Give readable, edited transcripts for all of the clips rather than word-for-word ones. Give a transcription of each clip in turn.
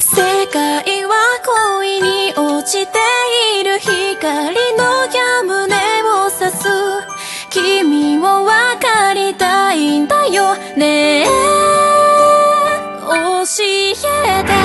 世界は恋に落ちている光の矢胸を刺す君を分かりたいんだよねえ教えて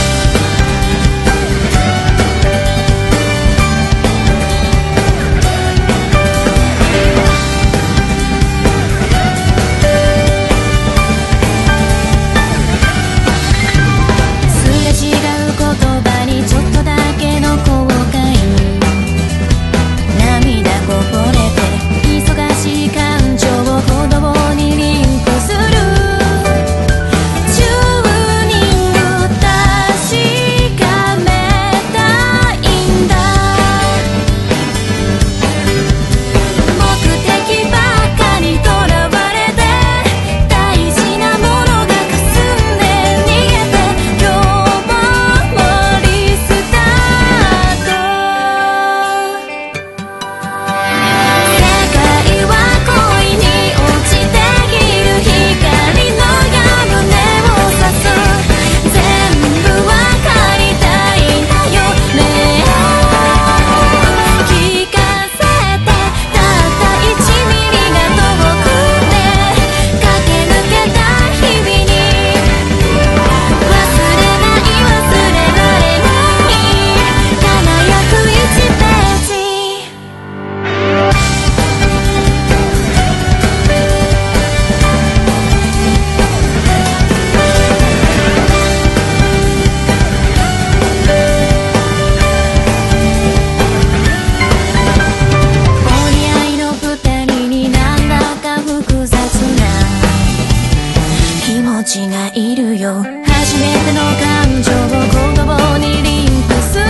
がいるよ初めての感情を言葉にリンクする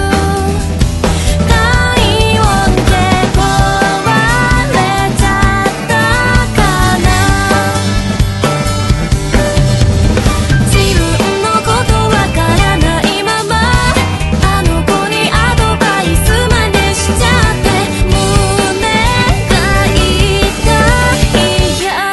体温で壊れちゃったかな自分のことわからないままあの子にアドバイスまでしちゃって胸が痛いや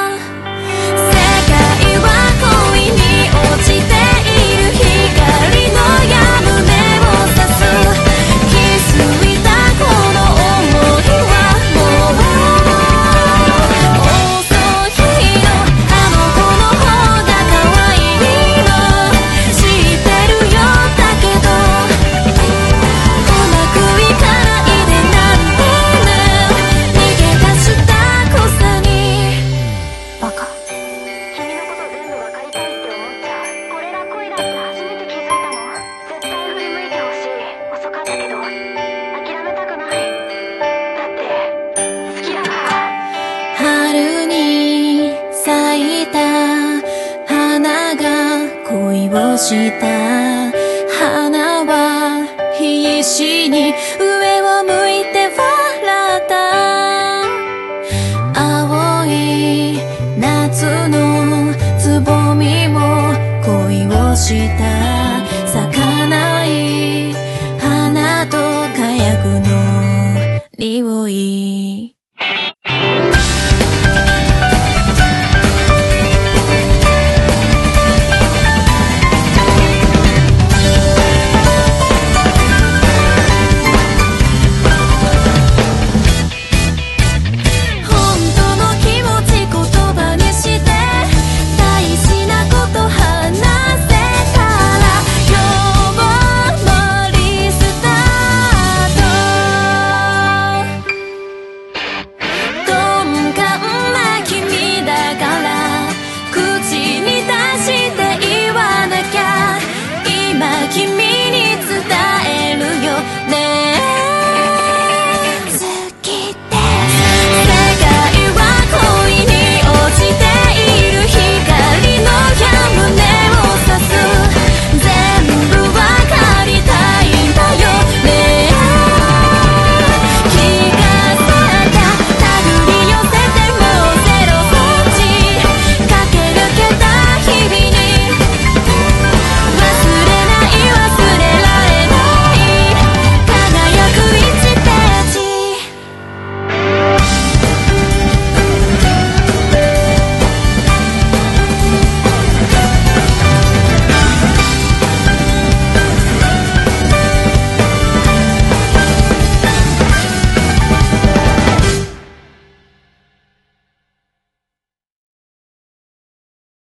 春に咲いた花が恋をした花は必死に上を向いて笑った青い夏のつぼみも恋をした